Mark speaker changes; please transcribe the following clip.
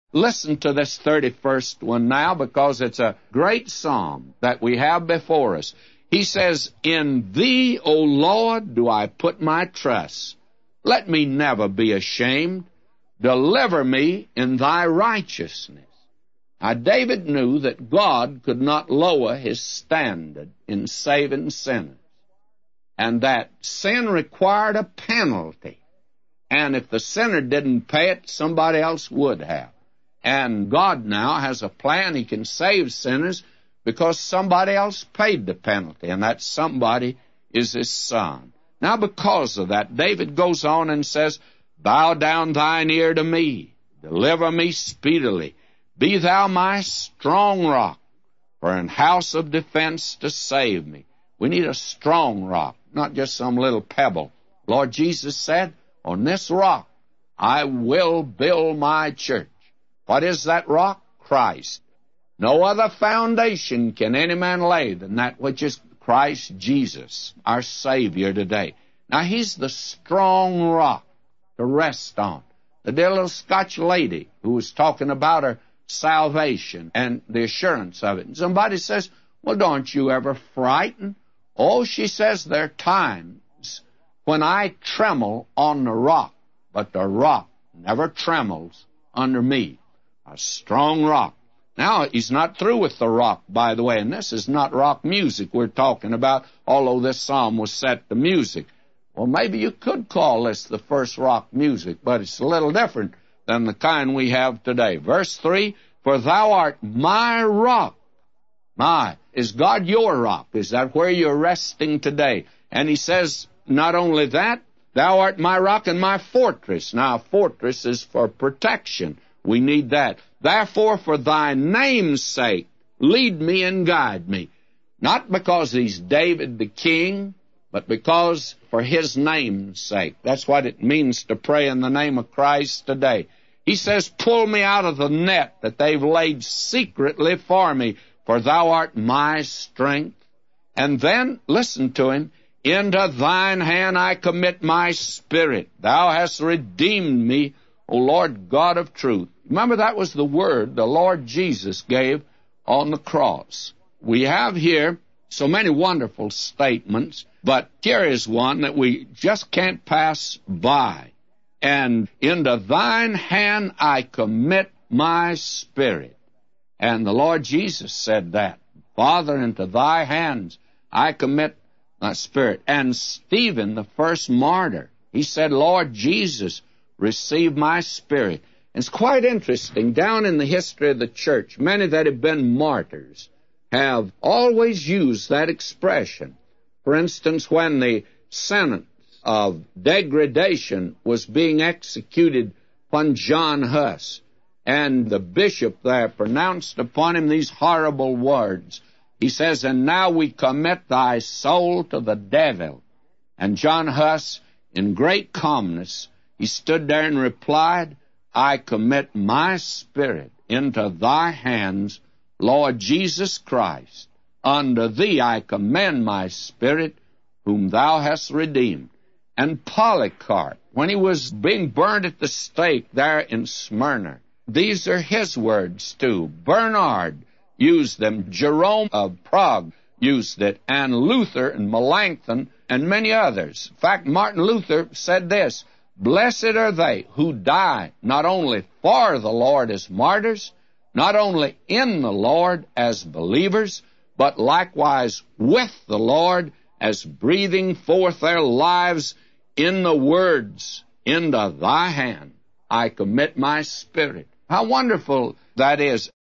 Speaker 1: Listen to this 31st one now, because it's a great psalm that we have before us. He says, "In Thee, O Lord, do I put my trust. Let me never be ashamed. Deliver me in Thy righteousness." Now, David knew that God could not lower His standard in saving sinners, and that sin required a penalty. And if the sinner didn't pay it, somebody else would have. And God now has a plan. He can save sinners because somebody else paid the penalty, and that somebody is His Son. Now, because of that, David goes on and says, "Bow down thine ear to me. Deliver me speedily. Be thou my strong rock, for an house of defense to save me." We need a strong rock, not just some little pebble. Lord Jesus said, "On this rock I will build my church." What is that rock? Christ. No other foundation can any man lay than that which is Christ Jesus, our Savior today. Now, He's the strong rock to rest on. The dear little Scotch lady who was talking about her salvation and the assurance of it. And somebody says, "Well, don't you ever frighten?" "Oh," she says, "there are times when I tremble on the rock, but the rock never trembles under me." A strong rock. Now, he's not through with the rock, by the way, and this is not rock music we're talking about, although this psalm was set to music. Well, maybe you could call this the first rock music, but it's a little different than the kind we have today. Verse 3, "For thou art my rock." My, is God your rock? Is that where you're resting today? And he says, not only that, "Thou art my rock and my fortress." Now, a fortress is for protection. We need that. "Therefore, for thy name's sake, lead me and guide me." Not because he's David the king, but because for his name's sake. That's what it means to pray in the name of Christ today. He says, "Pull me out of the net that they've laid secretly for me, for thou art my strength." And then, listen to him, "Into thine hand I commit my spirit. Thou hast redeemed me, O Lord God of truth." Remember, that was the word the Lord Jesus gave on the cross. We have here so many wonderful statements, but here is one that we just can't pass by. "And into thine hand I commit my spirit." And the Lord Jesus said that. "Father, into thy hands I commit my spirit." And Stephen, the first martyr, he said, "Lord Jesus, receive my spirit." It's quite interesting. Down in the history of the church, many that have been martyrs have always used that expression. For instance, when the sentence of degradation was being executed upon John Huss, and the bishop there pronounced upon him these horrible words. He says, "And now we commit thy soul to the devil." And John Huss, in great calmness, he stood there and replied, "I commit my spirit into thy hands, Lord Jesus Christ. Unto thee I commend my spirit, whom thou hast redeemed." And Polycarp, when he was being burned at the stake there in Smyrna, these are his words too. Bernard used them. Jerome of Prague used it. And Luther and Melanchthon and many others. In fact, Martin Luther said this, "Blessed are they who die not only for the Lord as martyrs, not only in the Lord as believers, but likewise with the Lord as breathing forth their lives in the words, into thy hand I commit my spirit." How wonderful that is.